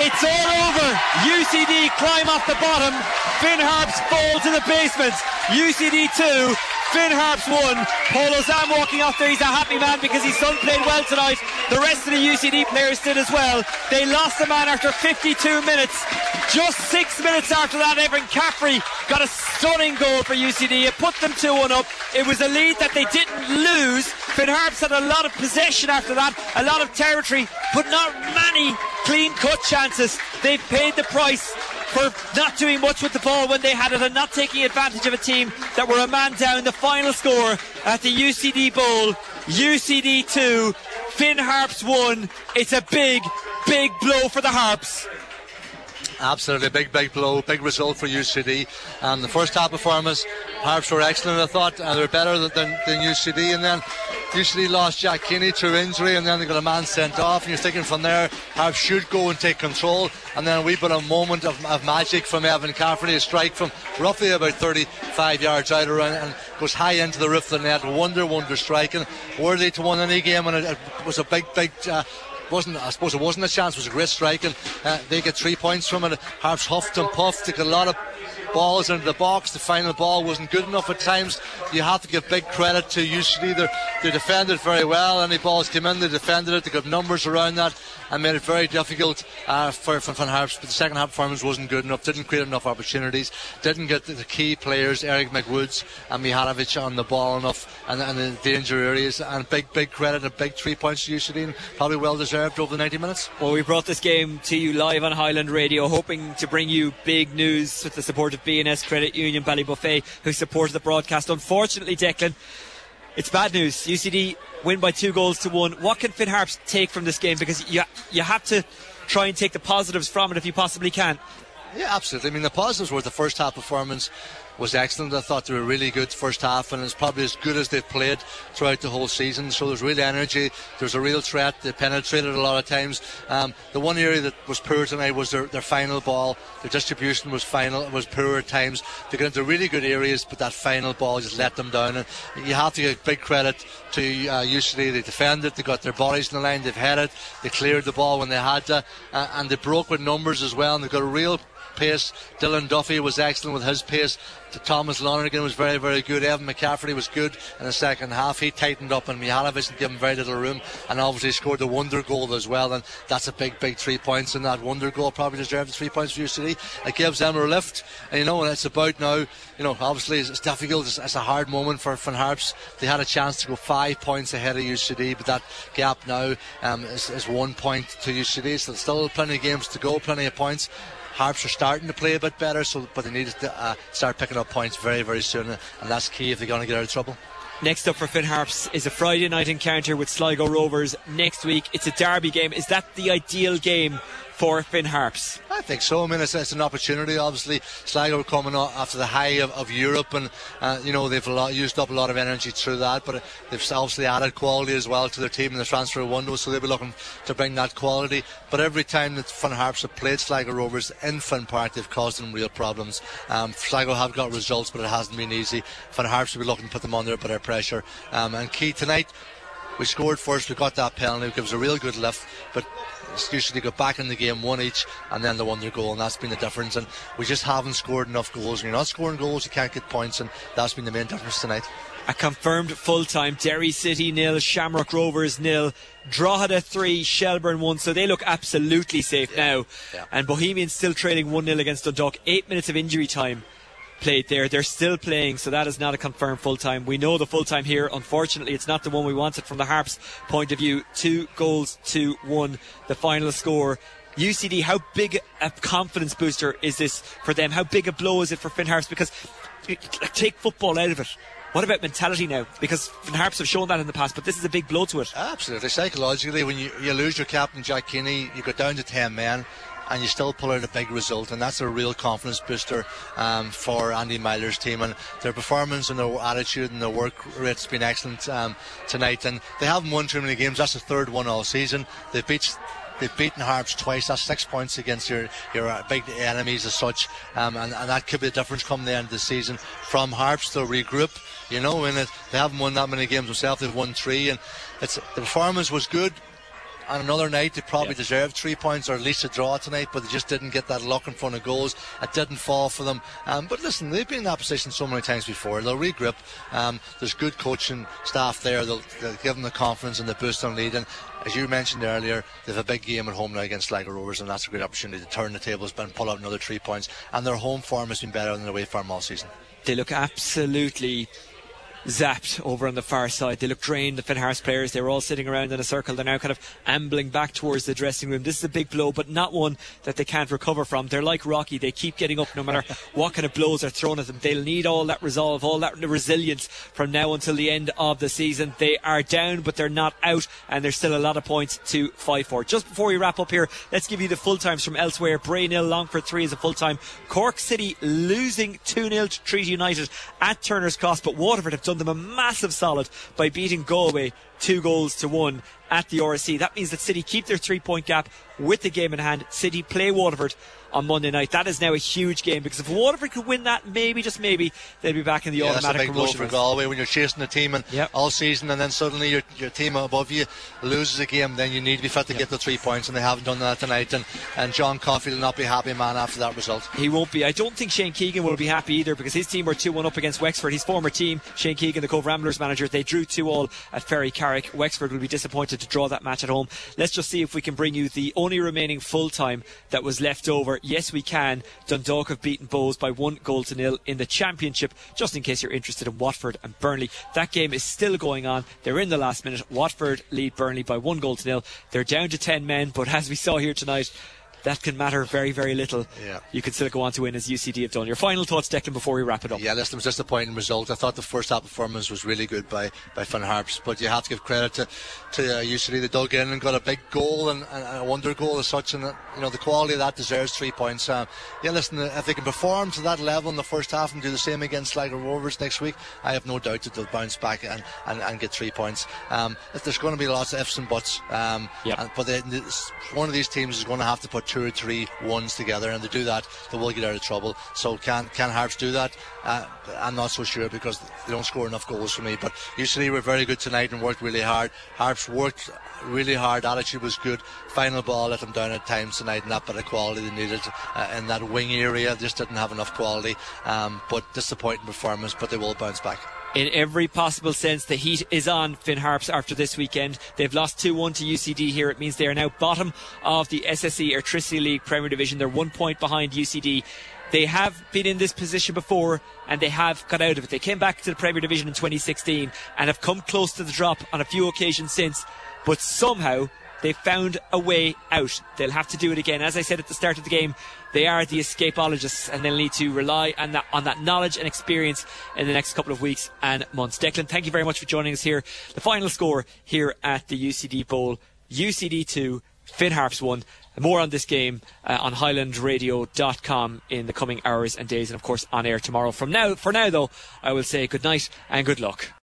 It's all over. UCD climb off the bottom. Finn Harps fall to the basement. UCD 2, Finn Harps 1. Polo Sam walking off there. He's a happy man because his son played well tonight. The rest of the UCD players did as well. They lost the man after 52 minutes. Just 6 minutes after that, Evan Caffrey got a stunning goal for UCD. It put them 2-1 up. It was a lead that they didn't lose. Finn Harps had a lot of possession after that, a lot of territory, but not many clean-cut chances. They've paid the price for not doing much with the ball when they had it and not taking advantage of a team that were a man down. The final score at the UCD Bowl, UCD 2, Finn Harps 1. It's a big, big blow for the Harps. Absolutely, big blow, big result for UCD. And the first half performance, Harps were excellent, I thought. They were better than UCD. And then UCD lost Jack Kinney through injury, and then they got a man sent off. And you're thinking from there, Harps should go and take control. And then we put a moment of magic from Evan Caffrey, a strike from roughly about 35 yards out around, and goes high into the roof of the net. Wonder striking. Worthy to win any game, and it was a big I suppose it wasn't a chance, it was a great strike, and they get 3 points from it. Harps huffed and puffed, took a lot of balls into the box. The final ball wasn't good enough at times. You have to give big credit to UCD. They defended very well. Any balls came in, they defended it. They got numbers around that and made it very difficult for Finn Harps. But the second half performance wasn't good enough, didn't create enough opportunities, didn't get the key players, Eric McWoods and Mihalovic, on the ball enough and the danger areas. And big credit and big 3 points to UCD, and probably well deserved over the 90 minutes. Well, we brought this game to you live on Highland Radio, hoping to bring you big news with the support of B&S Credit Union Ballybuffet, who supported the broadcast. Unfortunately, Declan, it's bad news. UCD win by 2-1. What can Finn Harps take from this game? Because you have to try and take the positives from it if you possibly can. Yeah, absolutely. I mean, the positives were the first half performance was excellent. I thought they were really good first half, and it's probably as good as they've played throughout the whole season. So there's real energy, there's a real threat. They penetrated a lot of times. The one area that was poor tonight was their final ball. Their distribution was poor at times. They got into really good areas, but that final ball just let them down. And you have to give big credit to UCD. They defended, they got their bodies in the line, they've headed, they cleared the ball when they had to, and they broke with numbers as well, and they've got a real pace. Dylan Duffy was excellent with his pace. Thomas Lonergan was very, very good. Evan McCaffrey was good in the second half. He tightened up, and Mihalovic and gave him very little room, and obviously scored the wonder goal as well, and that's a big 3 points, and that wonder goal probably deserved the 3 points for UCD. It gives them a lift, and and it's about now, obviously it's difficult, it's a hard moment for Finn Harps. They had a chance to go 5 points ahead of UCD, but that gap now is 1 point to UCD, so there's still plenty of games to go, plenty of points. Harps are starting to play a bit better, but they need to start picking up points very, very soon, and that's key if they're going to get out of trouble. Next up for Finn Harps is a Friday night encounter with Sligo Rovers next week. It's a derby game. Is that the ideal game for Finn Harps? I think so. I mean, it's an opportunity. Obviously, Sligo are coming after the high of Europe, and they've used up a lot of energy through that, but they've obviously added quality as well to their team in the transfer window, so they'll be looking to bring that quality. But every time that Finn Harps have played Sligo Rovers in Finn Park, they've caused them real problems. Sligo have got results, but it hasn't been easy. Finn Harps will be looking to put them under a bit of pressure. And key tonight, we scored first, we got that penalty, it gives a real good lift, but usually got back in the game, one each, and then the wonder goal, and that's been the difference. And we just haven't scored enough goals. When you're not scoring goals, you can't get points, and that's been the main difference tonight. A confirmed full-time: Derry City 0, Shamrock Rovers 0, Drogheda 3, Shelbourne 1, so they look absolutely safe now. Yeah. And Bohemians still trailing 1-0 against Dundalk. 8 minutes of injury time played there. They're still playing, so that is not a confirmed full-time. We know the full-time here. Unfortunately, it's not the one we wanted from the Harps point of view. 2-1, the final score. UCD, how big a confidence booster is this for them? How big a blow is it for Finn Harps? Because take football out of it, what about mentality now? Because Finn Harps have shown that in the past, but this is a big blow to it. Absolutely. Psychologically, when you lose your captain Jack Kinney, you go down to 10 men, and you still pull out a big result, and that's a real confidence booster for Andy Myler's team. And their performance and their attitude and their work rate's been excellent tonight, and they haven't won too many games. That's the third one all season. They've beaten Harps twice. That's 6 points against your big enemies as such, and that could be the difference come the end of the season. From Harps, they'll regroup, when they haven't won that many games themselves. They've won 3, and the performance was good. on another night they probably deserved 3 points or at least a draw tonight, but they just didn't get that luck in front of goals. It didn't fall for them. But listen, they've been in that position so many times before. They'll regroup. There's good coaching staff there. They'll give them the confidence and the boost on lead. And as you mentioned earlier, they have a big game at home now against Sligo Rovers, and that's a great opportunity to turn the tables and pull out another 3 points. And their home form has been better than their away form all season. They look absolutely zapped over on the far side. They look drained, the Finn Harps players. They were all sitting around in a circle. They're now kind of ambling back towards the dressing room. This is a big blow, but not one that they can't recover from. They're like Rocky. They keep getting up no matter what kind of blows are thrown at them. They'll need all that resolve, all that resilience from now until the end of the season. They are down, but they're not out, and there's still a lot of points to fight for. Just before we wrap up here, let's give you the full times from elsewhere. Bray 0, Longford 3 is a full time. Cork City losing 2-0 to Treaty United at Turner's Cross, but Waterford have done them a massive solid by beating Galway 2-1 at the RSC. That means that City keep their 3-point gap with the game in hand. City play Waterford on Monday night. That is now a huge game, because if Waterford could win that, maybe, just maybe, they'll be back in the automatic promotion. That's a big blow for Galway when you're chasing a team and all season, and then suddenly your team above you loses a game. Then you need to be fit to get the 3 points, and they haven't done that tonight. And John Coffey will not be a happy man after that result. He won't be. I don't think Shane Keegan will be happy either, because his team were 2-1 up against Wexford. His former team, Shane Keegan, the Cove Ramblers manager, they drew 2-2 at Ferry Carrick. Wexford will be disappointed to draw that match at home. Let's just see if we can bring you the only remaining full time that was left over. Yes, we can. Dundalk have beaten Bohs by 1-0 in the Championship, just in case you're interested in Watford and Burnley. That game is still going on. They're in the last minute. Watford lead Burnley by 1-0. They're down to 10 men, but as we saw here tonight, that can matter very, very little. You can still go on to win, as UCD have done. Your final thoughts, Declan, before we wrap it up? Yeah, listen, it was a disappointing result. I thought the first half performance was really good by Finn Harps, but you have to give credit to UCD. They dug in and got a big goal and a wonder goal as such, and the quality of that deserves 3 points. Listen, if they can perform to that level in the first half and do the same against Sligo Rovers next week, I have no doubt that they'll bounce back and get 3 points. There's going to be lots of ifs and buts, but one of these teams is going to have to put 2 or 3 ones together, and to do that they will get out of trouble. So can Harps do that? I'm not so sure, because they don't score enough goals for me. But UCD were very good tonight and worked really hard. Harps worked really hard, attitude was good. Final ball let them down at times tonight, and that bit of quality they needed in that wing area. Just didn't have enough quality, but disappointing performance, but they will bounce back. In every possible sense, the heat is on Finn Harps after this weekend. They've lost 2-1 to UCD here. It means they are now bottom of the SSE Airtricity League Premier Division. They're 1 point behind UCD. They have been in this position before, and they have got out of it. They came back to the Premier Division in 2016 and have come close to the drop on a few occasions since, but somehow they found a way out. They'll have to do it again. As I said at the start of the game, they are the escapologists, and they'll need to rely on that knowledge and experience in the next couple of weeks and months. Declan, thank you very much for joining us here. The final score here at the UCD Bowl: UCD 2, Finn Harps 1. More on this game on HighlandRadio.com in the coming hours and days, and of course on air tomorrow. For now though, I will say good night and good luck.